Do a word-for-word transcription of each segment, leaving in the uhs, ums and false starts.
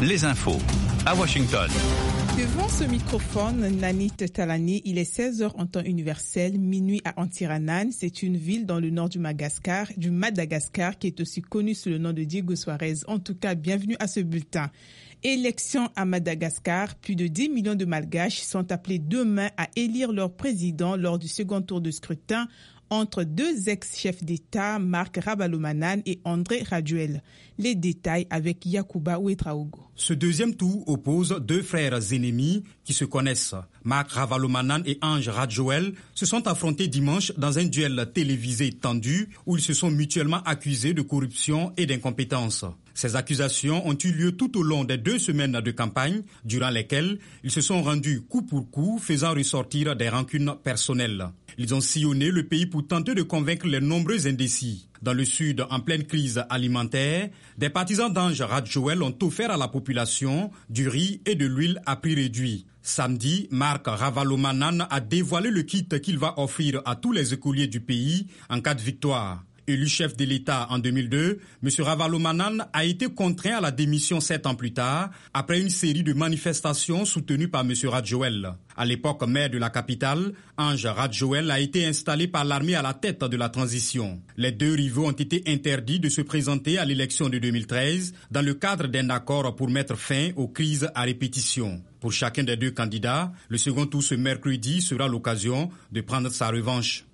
les infos à Washington. Devant ce microphone, Nanit Talani, il est seize heures en temps universel, minuit à Antiranan. C'est une ville dans le nord du Madagascar, du Madagascar, qui est aussi connue sous le nom de Diego Suarez. En tout cas, bienvenue à ce bulletin. Élection à Madagascar, plus de dix millions de Malgaches sont appelés demain à élire leur président lors du second tour de scrutin entre deux ex-chefs d'État, Marc Ravalomanana et André Rajoelina. Les détails avec Yacouba Ouetraogo. Ce deuxième tour oppose deux frères ennemis qui se connaissent. Marc Ravalomanana et Ange Rajoelina se sont affrontés dimanche dans un duel télévisé tendu où ils se sont mutuellement accusés de corruption et d'incompétence. Ces accusations ont eu lieu tout au long des deux semaines de campagne, durant lesquelles ils se sont rendus coup pour coup, faisant ressortir des rancunes personnelles. Ils ont sillonné le pays pour tenter de convaincre les nombreux indécis. Dans le sud, en pleine crise alimentaire, des partisans d'Ange Rajoelina ont offert à la population du riz et de l'huile à prix réduit. Samedi, Marc Ravalomanana a dévoilé le kit qu'il va offrir à tous les écoliers du pays en cas de victoire. Élu chef de l'État en deux mille deux, M. Ravalomanana a été contraint à la démission sept ans plus tard, après une série de manifestations soutenues par M. Rajoelina. À l'époque maire de la capitale, Ange Rajoelina a été installé par l'armée à la tête de la transition. Les deux rivaux ont été interdits de se présenter à l'élection de deux mille treize dans le cadre d'un accord pour mettre fin aux crises à répétition. Pour chacun des deux candidats, le second tour ce mercredi sera l'occasion de prendre sa revanche.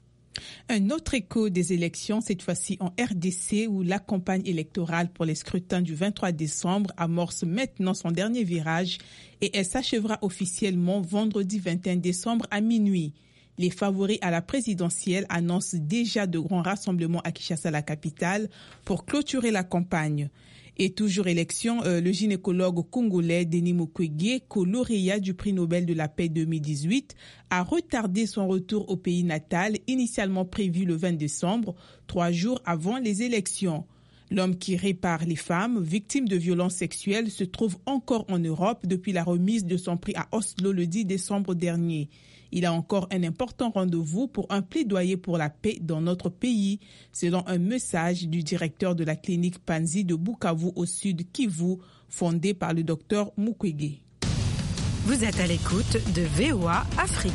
Un autre écho des élections, cette fois-ci en R D C, où la campagne électorale pour les scrutins du vingt-trois décembre amorce maintenant son dernier virage et elle s'achèvera officiellement vendredi vingt et un décembre à minuit. Les favoris à la présidentielle annoncent déjà de grands rassemblements à Kinshasa, la capitale, pour clôturer la campagne. Et toujours élection, euh, le gynécologue congolais Denis Mukwege, co-lauréat du prix Nobel de la paix deux mille dix-huit, a retardé son retour au pays natal, initialement prévu le vingt décembre, trois jours avant les élections. L'homme qui répare les femmes victimes de violences sexuelles se trouve encore en Europe depuis la remise de son prix à Oslo le dix décembre dernier. Il a encore un important rendez-vous pour un plaidoyer pour la paix dans notre pays, selon un message du directeur de la clinique Panzi de Bukavu au sud Kivu, fondée par le docteur Mukwege. Vous êtes à l'écoute de V O A Afrique.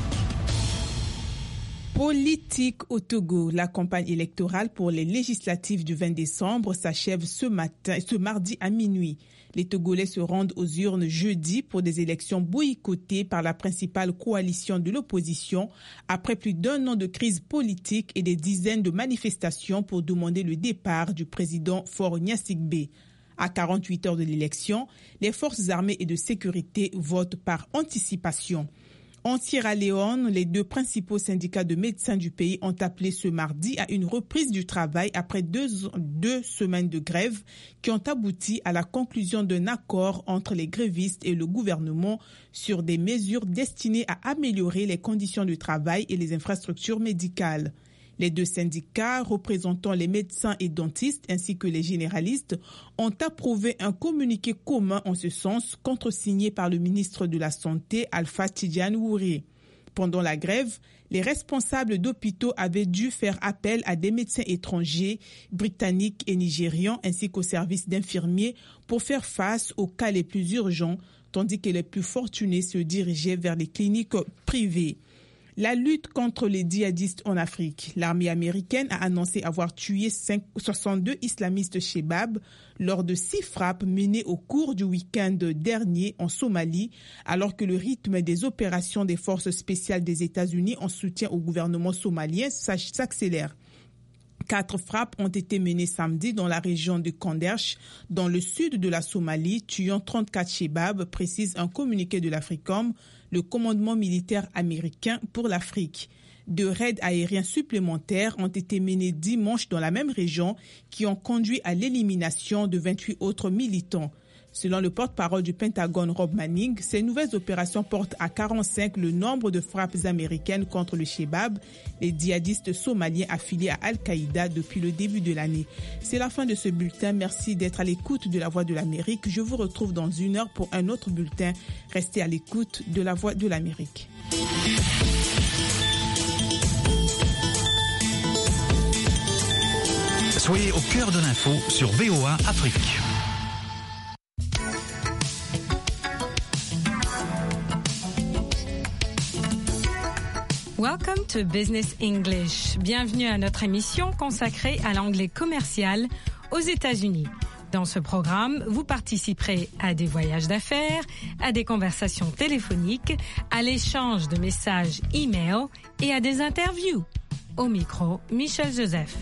Politique au Togo. La campagne électorale pour les législatives du vingt décembre s'achève ce matin, ce mardi à minuit. Les Togolais se rendent aux urnes jeudi pour des élections boycottées par la principale coalition de l'opposition après plus d'un an de crise politique et des dizaines de manifestations pour demander le départ du président Faure Gnassingbé. À quarante-huit heures de l'élection, les forces armées et de sécurité votent par anticipation. En Sierra Leone, les deux principaux syndicats de médecins du pays ont appelé ce mardi à une reprise du travail après deux, deux semaines de grève qui ont abouti à la conclusion d'un accord entre les grévistes et le gouvernement sur des mesures destinées à améliorer les conditions de travail et les infrastructures médicales. Les deux syndicats, représentant les médecins et dentistes ainsi que les généralistes, ont approuvé un communiqué commun en ce sens, contresigné par le ministre de la Santé, Alpha Tidjane Wouré. Pendant la grève, les responsables d'hôpitaux avaient dû faire appel à des médecins étrangers, britanniques et nigérians, ainsi qu'aux services d'infirmiers pour faire face aux cas les plus urgents, tandis que les plus fortunés se dirigeaient vers les cliniques privées. La lutte contre les djihadistes en Afrique. L'armée américaine a annoncé avoir tué soixante-deux islamistes Chebab lors de six frappes menées au cours du week-end dernier en Somalie, alors que le rythme des opérations des forces spéciales des États-Unis en soutien au gouvernement somalien s'accélère. Quatre frappes ont été menées samedi dans la région de Kanderch, dans le sud de la Somalie, tuant trente-quatre Chebab, précise un communiqué de l'AFRICOM, le commandement militaire américain pour l'Afrique. Deux raids aériens supplémentaires ont été menés dimanche dans la même région qui ont conduit à l'élimination de vingt-huit autres militants. Selon le porte-parole du Pentagone, Rob Manning, ces nouvelles opérations portent à quarante-cinq le nombre de frappes américaines contre le Chebab, les djihadistes somaliens affiliés à Al-Qaïda depuis le début de l'année. C'est la fin de ce bulletin. Merci d'être à l'écoute de la Voix de l'Amérique. Je vous retrouve dans une heure pour un autre bulletin. Restez à l'écoute de la Voix de l'Amérique. Soyez au cœur de l'info sur V O A Afrique. Welcome to Business English. Bienvenue à notre émission consacrée à l'anglais commercial aux États-Unis. Dans ce programme, vous participerez à des voyages d'affaires, à des conversations téléphoniques, à l'échange de messages e-mail et à des interviews. Au micro, Michel Joseph.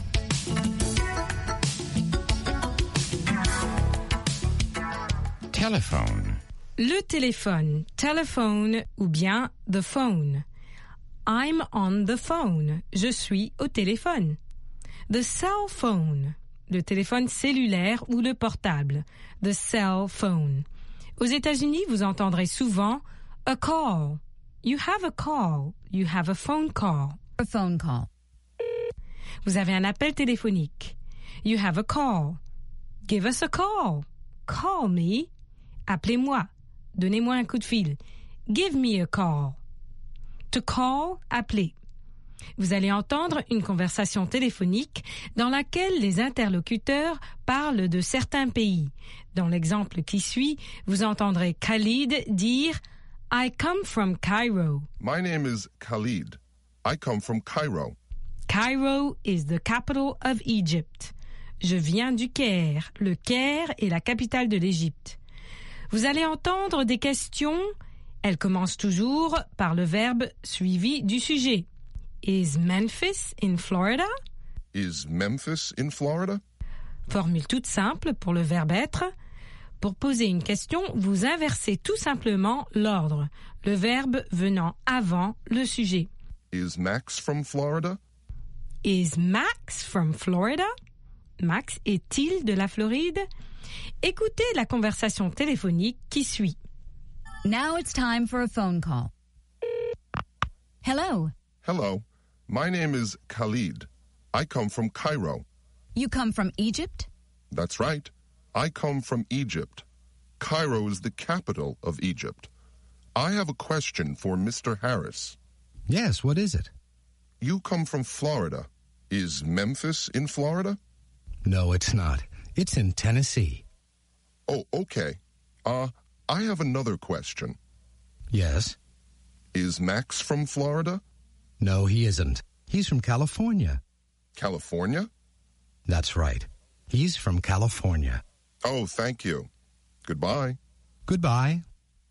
Telephone. Le téléphone, telephone ou bien the phone. I'm on the phone. Je suis au téléphone. The cell phone. Le téléphone cellulaire ou le portable. The cell phone. Aux États-Unis, vous entendrez souvent a call. You have a call. You have a phone call. A phone call. Vous avez un appel téléphonique. You have a call. Give us a call. Call me. Appelez-moi. Donnez-moi un coup de fil. Give me a call. To call, appeler. Vous allez entendre une conversation téléphonique dans laquelle les interlocuteurs parlent de certains pays. Dans l'exemple qui suit, vous entendrez Khalid dire « I come from Cairo ». My name is Khalid. I come from Cairo. Cairo is the capital of Egypt. Je viens du Caire. Le Caire est la capitale de l'Égypte. Vous allez entendre des questions. Elles commencent toujours par le verbe suivi du sujet. Is Memphis in Florida? Is Memphis in Florida? Formule toute simple pour le verbe être. Pour poser une question, vous inversez tout simplement l'ordre, le verbe venant avant le sujet. Is Max from Florida? Is Max from Florida? Max est-il de la Floride? Écoutez la conversation téléphonique qui suit. Now it's time for a phone call. Hello. Hello. My name is Khalid. I come from Cairo. You come from Egypt? That's right. I come from Egypt. Cairo is the capital of Egypt. I have a question for Mister Harris. Yes, what is it? You come from Florida. Is Memphis in Florida? No, it's not. It's in Tennessee. Oh, okay. Uh, I have another question. Yes? Is Max from Florida? No, he isn't. He's from California. California? That's right. He's from California. Oh, thank you. Goodbye. Goodbye.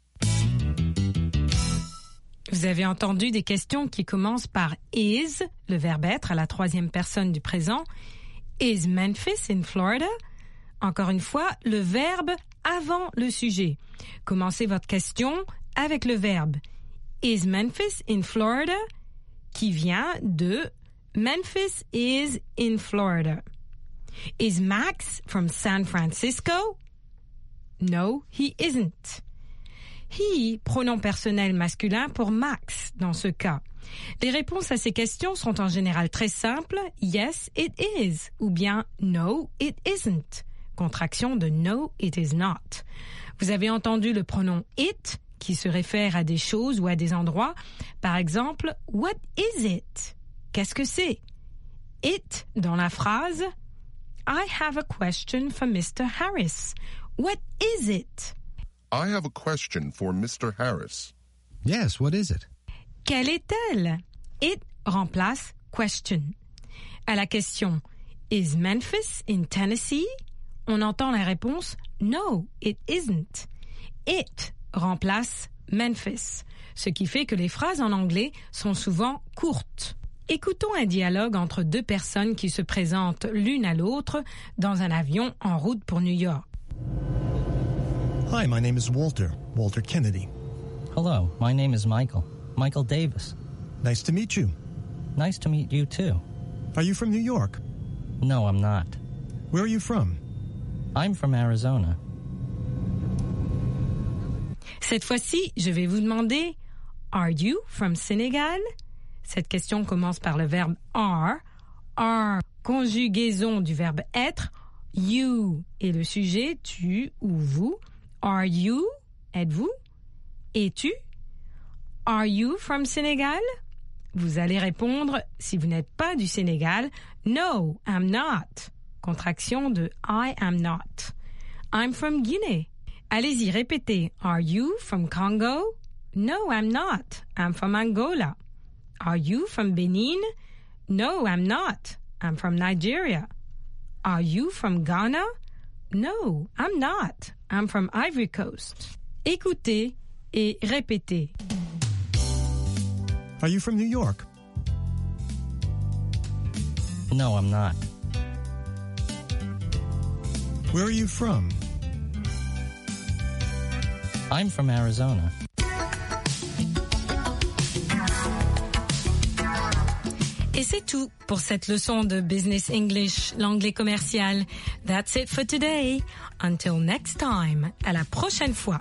Vous avez entendu des questions qui commencent par is, le verbe être à la troisième personne du présent. Is Memphis in Florida? Encore une fois, le verbe avant le sujet. Commencez votre question avec le verbe Is Memphis in Florida? Qui vient de Memphis is in Florida. Is Max from San Francisco? No, he isn't. He, pronom personnel masculin pour Max dans ce cas. Les réponses à ces questions sont en général très simples. Yes, it is. Ou bien no, it isn't. Contraction de no, it is not. Vous avez entendu le pronom it qui se réfère à des choses ou à des endroits. Par exemple, what is it? Qu'est-ce que c'est? It dans la phrase I have a question for Mister Harris. What is it? I have a question for Mister Harris. Yes, what is it? Quelle est-elle? It remplace question. À la question Is Memphis in Tennessee? On entend la réponse No, it isn't. It remplace Memphis, ce qui fait que les phrases en anglais sont souvent courtes. Écoutons un dialogue entre deux personnes qui se présentent l'une à l'autre dans un avion en route pour New York. Hi, my name is Walter, Walter Kennedy. Hello, my name is Michael, Michael Davis. Nice to meet you. Nice to meet you too. Are you from New York? No, I'm not. Where are you from? I'm from Arizona. Cette fois-ci, je vais vous demander Are you from Senegal? Cette question commence par le verbe are. Are, conjugaison du verbe être. You est le sujet, tu ou vous. Are you? Êtes-vous? Es-tu? Are you from Senegal? Vous allez répondre, si vous n'êtes pas du Sénégal, No, I'm not. Contraction de I am not. I'm from Guinea. Allez-y, répétez. Are you from Congo? No, I'm not. I'm from Angola. Are you from Benin? No, I'm not. I'm from Nigeria. Are you from Ghana? No, I'm not. I'm from Ivory Coast. Écoutez et répétez. Are you from New York? No, I'm not. Where are you from? I'm from Arizona. Et c'est tout pour cette leçon de Business English, l'anglais commercial. That's it for today. Until next time. À la prochaine fois.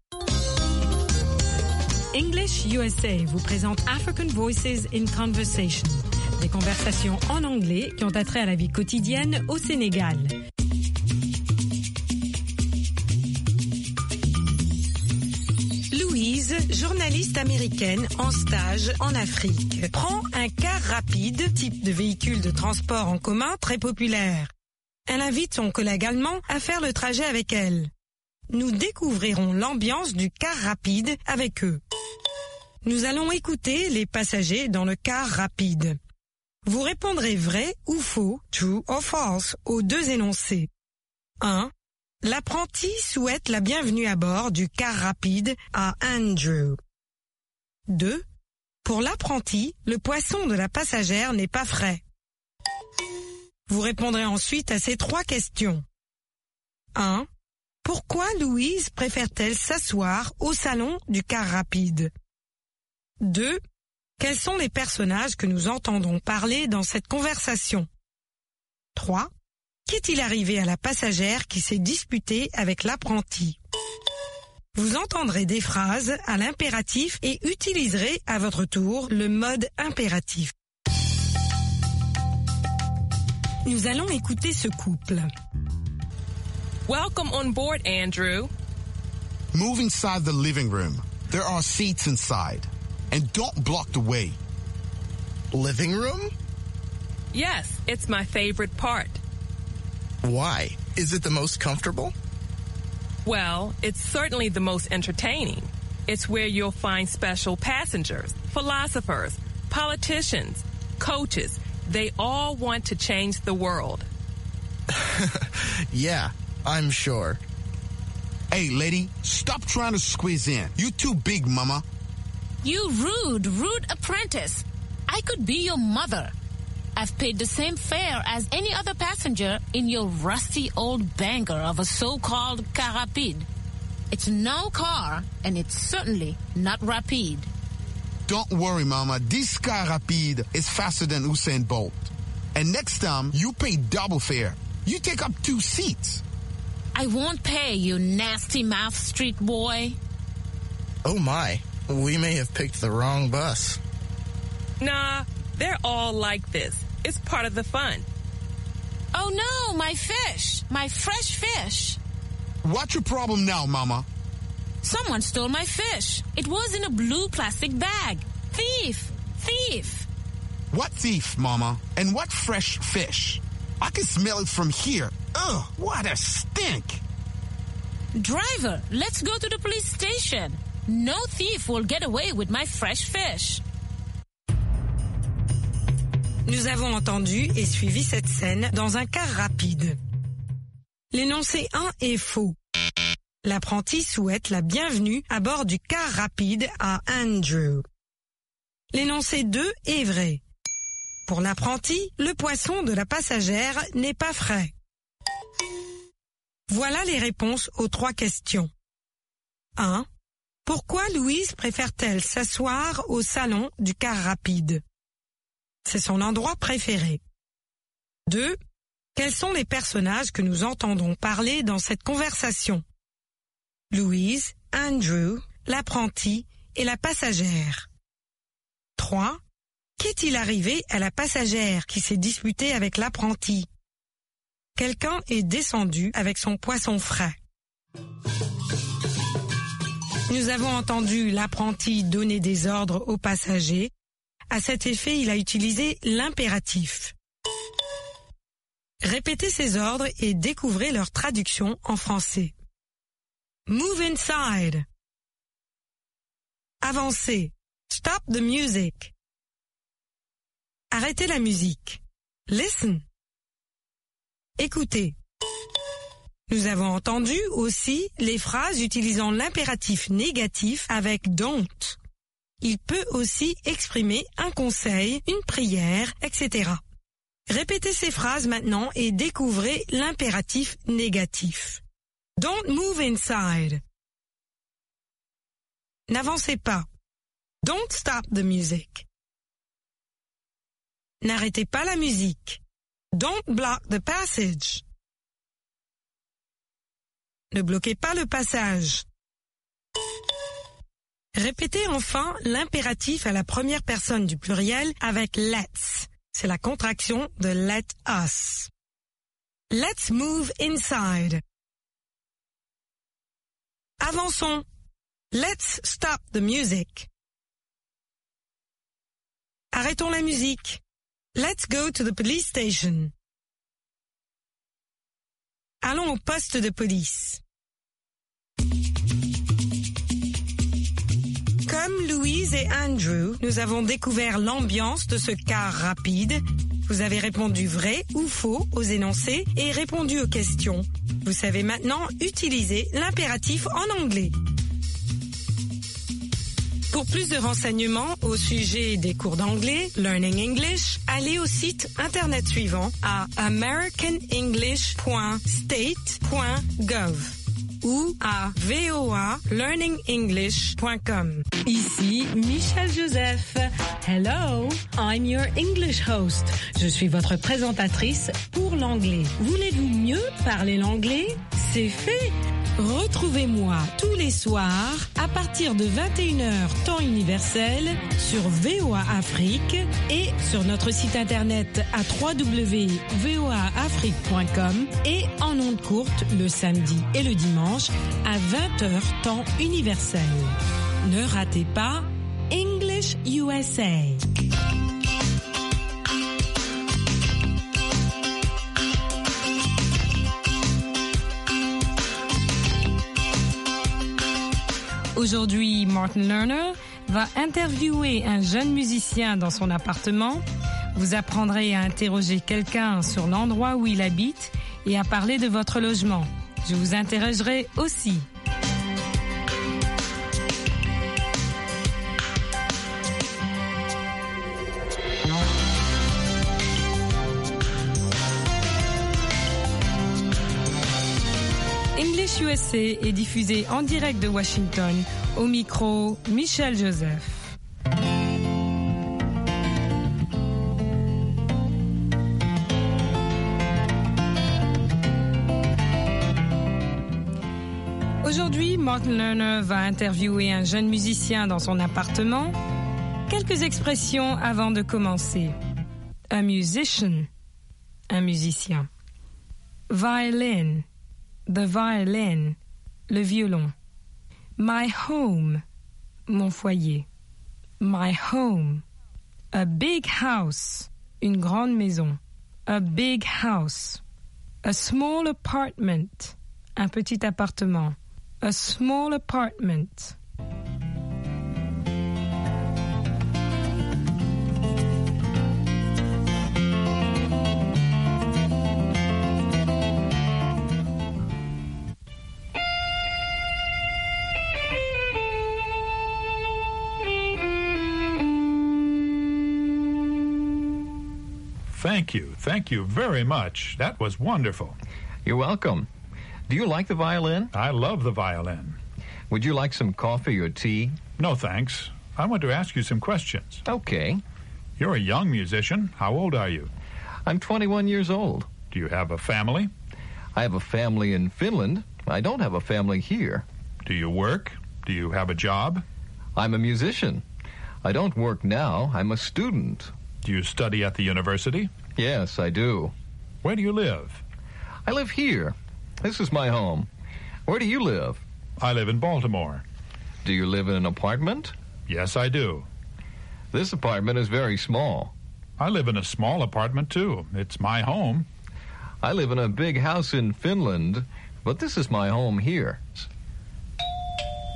English U S A vous présente African Voices in Conversation. Des conversations en anglais qui ont attrait à la vie quotidienne au Sénégal. Louise, journaliste américaine en stage en Afrique, prend un car rapide, type de véhicule de transport en commun très populaire. Elle invite son collègue allemand à faire le trajet avec elle. Nous découvrirons l'ambiance du car rapide avec eux. Nous allons écouter les passagers dans le car rapide. Vous répondrez vrai ou faux, true or false, aux deux énoncés. un. L'apprenti souhaite la bienvenue à bord du car rapide à Andrew. deux. Pour l'apprenti, le poisson de la passagère n'est pas frais. Vous répondrez ensuite à ces trois questions. un. Pourquoi Louise préfère-t-elle s'asseoir au salon du car rapide? deux. Quels sont les personnages que nous entendons parler dans cette conversation? trois. Qu'est-il arrivé à la passagère qui s'est disputée avec l'apprenti? Vous entendrez des phrases à l'impératif et utiliserez à votre tour le mode impératif. Nous allons écouter ce couple. Welcome on board, Andrew. Move inside the living room. There are seats inside. And don't block the way. Living room? Yes, it's my favorite part. Why? Is it the most comfortable? Well, it's certainly the most entertaining. It's where you'll find special passengers, philosophers, politicians, coaches. They all want to change the world. Yeah, I'm sure. Hey, lady, stop trying to squeeze in. You too big, mama. You rude, rude apprentice. I could be your mother. I've paid the same fare as any other passenger in your rusty old banker of a so-called car rapide. It's no car, and it's certainly not rapide. Don't worry, mama. This car rapide is faster than Usain Bolt. And next time, you pay double fare. You take up two seats. I won't pay, you nasty mouth street boy. Oh my, we may have picked the wrong bus. Nah, they're all like this. It's part of the fun. Oh no, my fish, my fresh fish. What's your problem now, mama? Someone stole my fish. It was in a blue plastic bag. Thief, thief. What thief, mama? And what fresh fish? I can smell it from here. Ugh, what a stink. Driver, let's go to the police station. No thief will get away with my fresh fish. Nous avons entendu et suivi cette scène dans un car rapide. L'énoncé un est faux. L'apprenti souhaite la bienvenue à bord du car rapide à Andrew. L'énoncé deux est vrai. Pour l'apprenti, le poisson de la passagère n'est pas frais. Voilà les réponses aux trois questions. un. Pourquoi Louise préfère-t-elle s'asseoir au salon du car rapide? C'est son endroit préféré. deux. Quels sont les personnages que nous entendons parler dans cette conversation? Louise, Andrew, l'apprenti et la passagère. trois. Qu'est-il arrivé à la passagère qui s'est disputée avec l'apprenti? Quelqu'un est descendu avec son poisson frais. Nous avons entendu l'apprenti donner des ordres aux passagers. À cet effet, il a utilisé l'impératif. Répétez ces ordres et découvrez leur traduction en français. Move inside. Avancez. Stop the music. Arrêtez la musique. Listen. Écoutez. Nous avons entendu aussi les phrases utilisant l'impératif négatif avec don't. Il peut aussi exprimer un conseil, une prière, et cetera. Répétez ces phrases maintenant et découvrez l'impératif négatif. Don't move inside. N'avancez pas. Don't stop the music. N'arrêtez pas la musique. Don't block the passage. Ne bloquez pas le passage. Répétez enfin l'impératif à la première personne du pluriel avec let's. C'est la contraction de let us. Let's move inside. Avançons. Let's stop the music. Arrêtons la musique. Let's go to the police station. Allons au poste de police. Comme Louise et Andrew, nous avons découvert l'ambiance de ce car rapide. Vous avez répondu vrai ou faux aux énoncés et répondu aux questions. Vous savez maintenant utiliser l'impératif en anglais. Pour plus de renseignements au sujet des cours d'anglais, Learning English, allez au site internet suivant à american english point state point gov ou à voa learning english point com. Ici Michel Joseph. Hello, I'm your English host. Je suis votre présentatrice pour l'anglais. Voulez-vous mieux parler l'anglais? C'est fait. Retrouvez-moi tous les soirs à partir de vingt et une heures temps universel sur V O A Afrique et sur notre site internet à w w w point v o a afrique point com et en ondes courtes le samedi et le dimanche à vingt heures temps universel. Ne ratez pas English U S A. Aujourd'hui, Martin Lerner va interviewer un jeune musicien dans son appartement. Vous apprendrez à interroger quelqu'un sur l'endroit où il habite et à parler de votre logement. Je vous interrogerai aussi. English U S A est diffusé en direct de Washington. Au micro, Michel Joseph. Aujourd'hui, Martin Lerner va interviewer un jeune musicien dans son appartement. Quelques expressions avant de commencer. A musician, un musicien. Violin, the violin, le violon. My home, mon foyer. My home. A big house, une grande maison. A big house. A small apartment, un petit appartement. A small apartment. Thank you. Thank you very much. That was wonderful. You're welcome. Do you like the violin? I love the violin. Would you like some coffee or tea? No, thanks. I want to ask you some questions. Okay. You're a young musician. How old are you? I'm twenty-one years old. Do you have a family? I have a family in Finland. I don't have a family here. Do you work? Do you have a job? I'm a musician. I don't work now. I'm a student. Do you study at the university? Yes, I do. Where do you live? I live here. This is my home. Where do you live? I live in Baltimore. Do you live in an apartment? Yes, I do. This apartment is very small. I live in a small apartment, too. It's my home. I live in a big house in Finland, but this is my home here.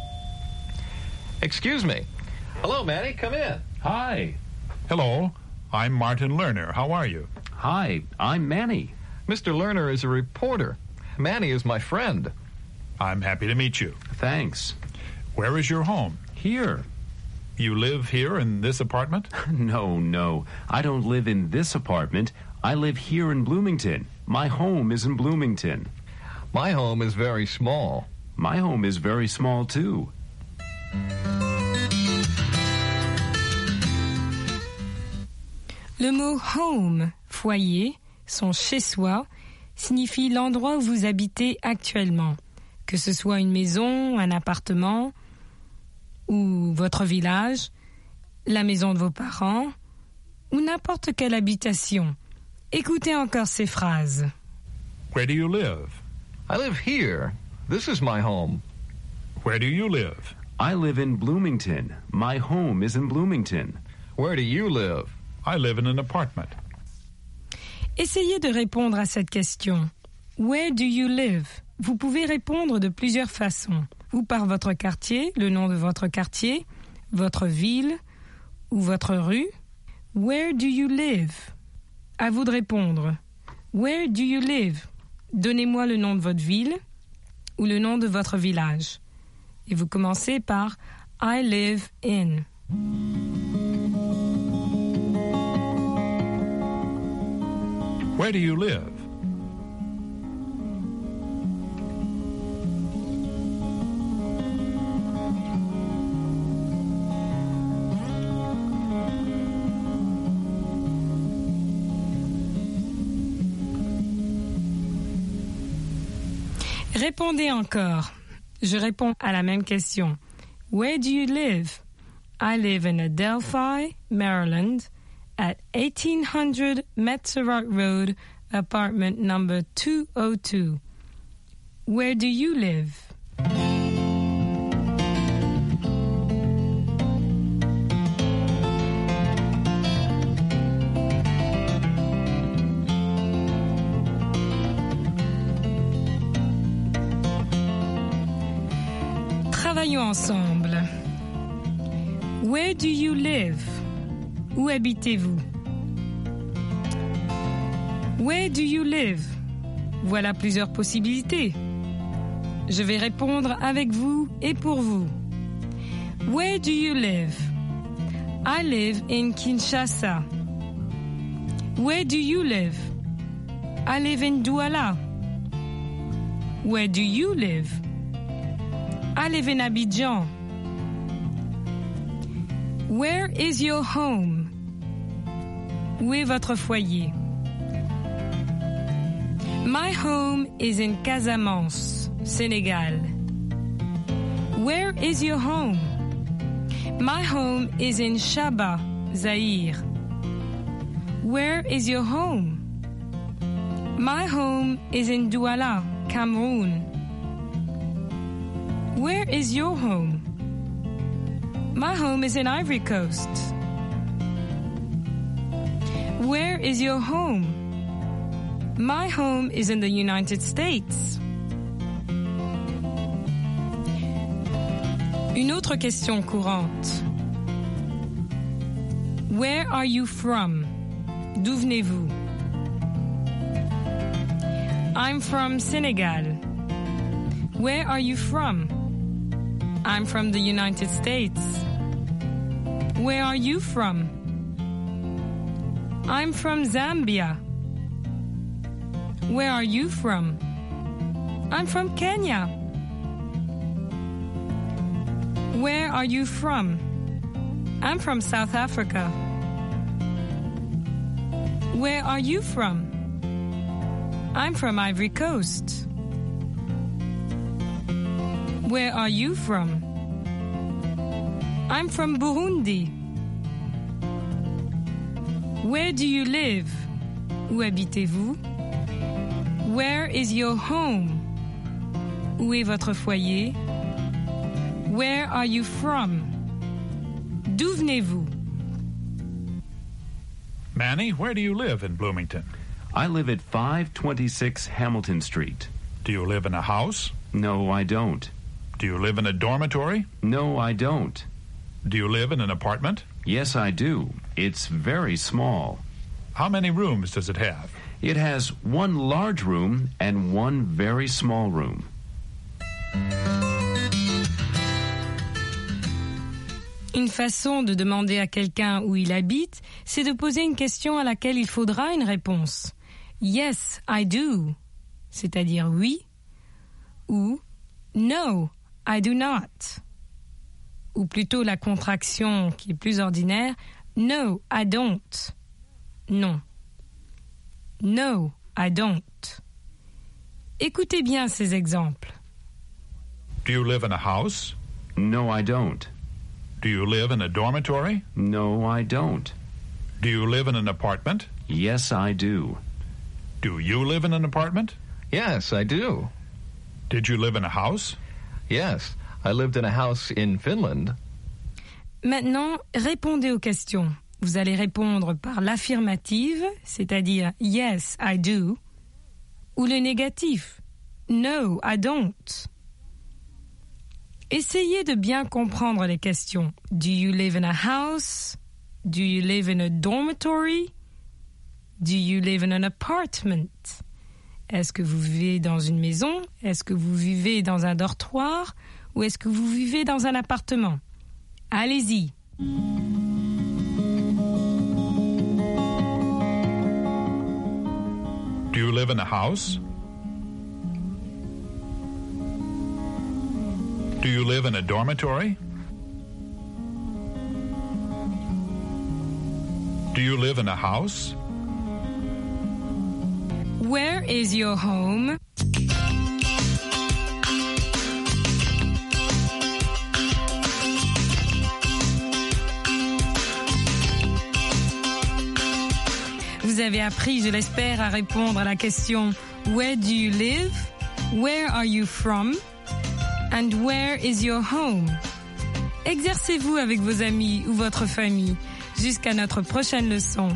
Excuse me. Hello, Manny. Come in. Hi. Hello. I'm Martin Lerner. How are you? Hi, I'm Manny. Mister Lerner is a reporter. Manny is my friend. I'm happy to meet you. Thanks. Where is your home? Here. You live here in this apartment? No, no. I don't live in this apartment. I live here in Bloomington. My home is in Bloomington. My home is very small. My home is very small, too. Le mot home, foyer, son chez-soi, signifie l'endroit où vous habitez actuellement, que ce soit une maison, un appartement ou votre village, la maison de vos parents ou n'importe quelle habitation. Écoutez encore ces phrases. Where do you live? I live here. This is my home. Where do you live? I live in Bloomington. My home is in Bloomington. Where do you live? I live in an apartment. Essayez de répondre à cette question. Where do you live? Vous pouvez répondre de plusieurs façons. Ou par votre quartier, le nom de votre quartier, votre ville ou votre rue. Where do you live? À vous de répondre. Where do you live? Donnez-moi le nom de votre ville ou le nom de votre village. Et vous commencez par I live in. Where do you live? Répondez encore. Je réponds à la même question. Where do you live? I live in Adelphi, Maryland, at eighteen hundred Metzerock Road, apartment number two oh two. Where do you live? Travaillons ensemble. Where do you live? Où habitez-vous? Where do you live? Voilà plusieurs possibilités. Je vais répondre avec vous et pour vous. Where do you live? I live in Kinshasa. Where do you live? I live in Douala. Where do you live? I live in Abidjan. Where is your home? Où est votre foyer? My home is in Casamance, Senegal. Where is your home? My home is in Shaba, Zaire. Where is your home? My home is in Douala, Cameroon. Where is your home? My home is in Ivory Coast. Where is your home? My home is in the United States. Une autre question courante. Where are you from? D'où venez-vous? I'm from Senegal. Where are you from? I'm from the United States. Where are you from? I'm from Zambia. Where are you from? I'm from Kenya. Where are you from? I'm from South Africa. Where are you from? I'm from Ivory Coast. Where are you from? I'm from Burundi. Where do you live? Où habitez-vous? Where is your home? Où est votre foyer? Where are you from? D'où venez-vous? Manny, where do you live in Bloomington? I live at five twenty-six Hamilton Street. Do you live in a house? No, I don't. Do you live in a dormitory? No, I don't. Do you live in an apartment? Yes, I do. It's very small. How many rooms does it have? It has one large room and one very small room. Une façon de demander à quelqu'un où il habite, c'est de poser une question à laquelle il faudra une réponse. Yes, I do, c'est-à-dire oui, ou no, I do not. Ou plutôt la contraction qui est plus ordinaire, no, I don't. Non. No, I don't. Écoutez bien ces exemples. Do you live in a house? No, I don't. Do you live in a dormitory? No, I don't. Do you live in an apartment? Yes, I do. Do you live in an apartment? Yes, I do. Did you live in a house? Yes, I lived in a house in Finland. Maintenant, répondez aux questions. Vous allez répondre par l'affirmative, c'est-à-dire « Yes, I do », ou le négatif « No, I don't ». Essayez de bien comprendre les questions. Do you live in a house? Do you live in a dormitory? Do you live in an apartment? Est-ce que vous vivez dans une maison? Est-ce que vous vivez dans un dortoir? Ou est-ce que vous vivez dans un appartement? Allez-y. Do you live in a house? Do you live in a dormitory? Do you live in a house? Where is your home? Vous avez appris, je l'espère, à répondre à la question Where do you live? Where are you from? And where is your home? Exercez-vous avec vos amis ou votre famille. Jusqu'à notre prochaine leçon.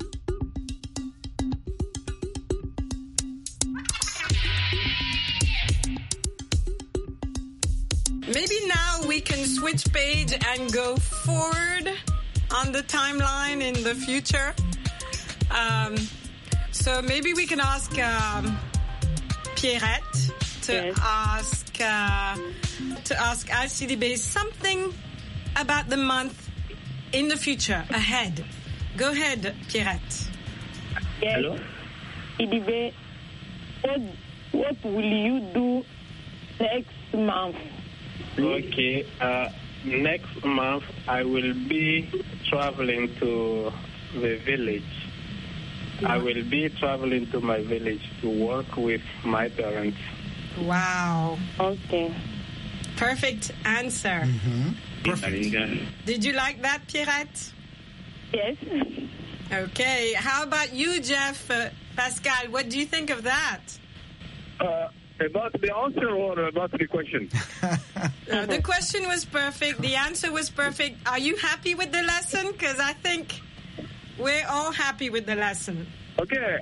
Maybe now we can switch page and go forward on the timeline in the future. Um, so maybe we can ask um, Pierrette to yes. ask uh, to ask Alcides something about the month in the future ahead. Go ahead, Pierrette. Yes. Hello. Alcides, what what will you do next month? Okay. Uh, next month I will be traveling to the village. I will be traveling to my village to work with my parents. Wow. Okay. Perfect answer. Mm-hmm. Perfect. Did you like that, Pierrette? Yes. Okay. How about you, Jeff? Uh, Pascal, what do you think of that? Uh, about the answer or about the question? uh, the question was perfect. The answer was perfect. Are you happy with the lesson? Because I think we're all happy with the lesson. Okay.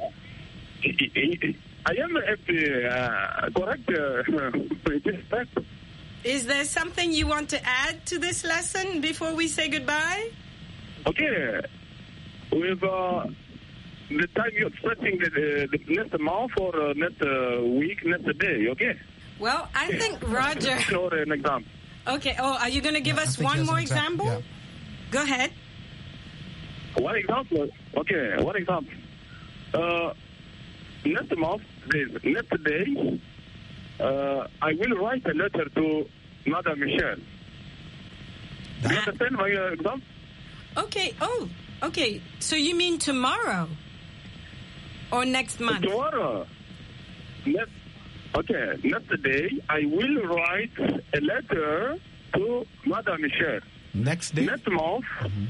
I am happy. Uh, correct. Uh, Is there something you want to add to this lesson before we say goodbye? Okay. With uh, the time you're expecting the, the next month or uh, next uh, week, next day, okay? Well, I okay. think Roger... Or an example. Okay. Oh, are you going to give yeah, us one more example? example? Yeah. Go ahead. One example? Okay, one example. Uh, next month, next day, uh, I will write a letter to Madame Michel. Do you understand my uh, example? Okay, oh, okay. So you mean tomorrow? Or next month? Tomorrow. Next, okay, next day, I will write a letter to Madame Michel. Next day? Next month. Mm-hmm.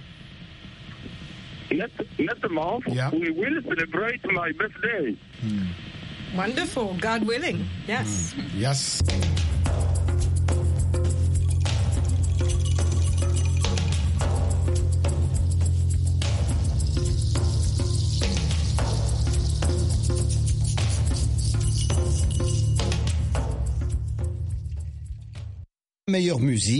Next, next month, yeah. we will celebrate my birthday. Mm. Wonderful, God willing. Yes. Mm. Yes. Meilleure musique.